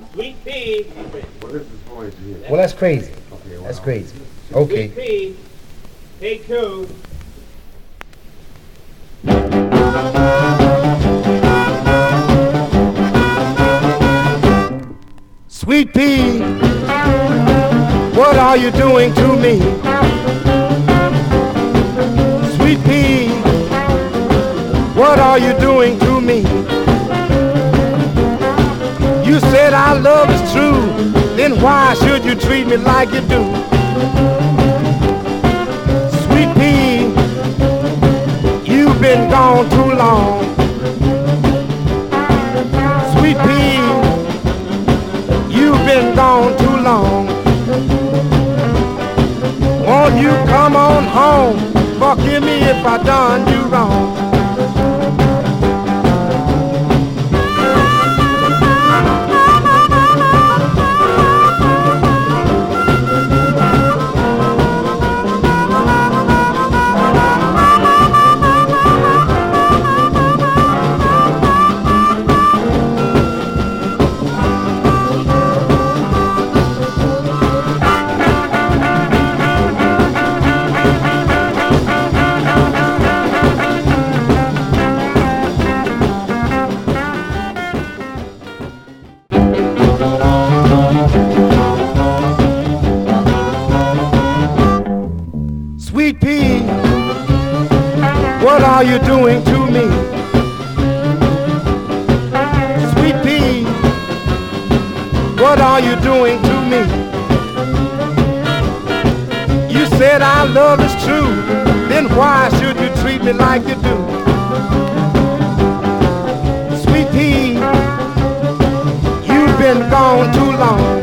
Sweet pea. Well, that's crazy. That's crazy. Okay. Sweet pea. Take two. Sweet pea, what are you doing to me? Sweet pea, what are you doing to me? You said our love is true, then why should you treat me like you do? Sweet pea, you've been gone too long. Sweet pea, you've been gone too long. Won't you come on home? Forgive me if I done you wrong. Sweet pea, what are you doing to me? Sweet pea, what are you doing to me? You said our love is true, then why should you treat me like you do? Sweet pea, you've been gone too long.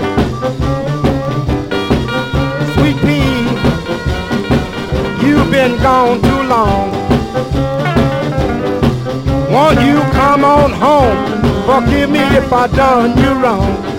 Sweet pea, you've been gone too long. Won't you come on home? Forgive me if I done you wrong.